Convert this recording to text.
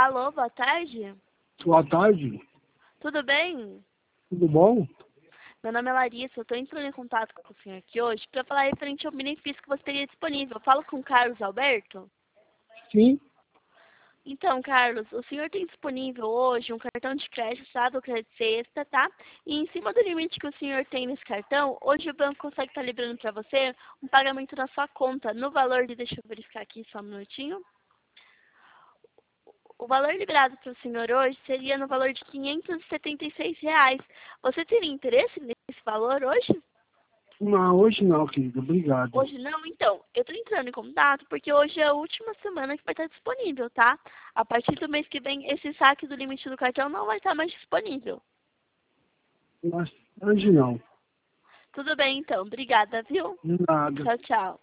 Alô, boa tarde. Boa tarde, Tudo bem? tudo bom? Meu nome é Larissa, eu estou entrando em contato com o senhor aqui hoje para falar referente ao benefício que você teria disponível. Eu falo com o Carlos Alberto? Sim, Então, Carlos, o senhor tem disponível hoje um cartão de crédito, sabe, o crédito sexta, tá? E em cima do limite que o senhor tem nesse cartão, hoje o banco consegue estar liberando para você um pagamento na sua conta no valor de, deixa eu verificar aqui só um minutinho. O valor liberado para o senhor hoje seria no valor de R$ 576. Você teria interesse nesse valor hoje? não, hoje não, querido, obrigado. Hoje não? Então, eu estou entrando em contato porque hoje é a última semana que vai estar disponível, tá? A partir do mês que vem, esse saque do limite do cartão não vai estar mais disponível. Mas hoje não, Tudo bem, então. Obrigada, viu? de nada. Tchau, tchau.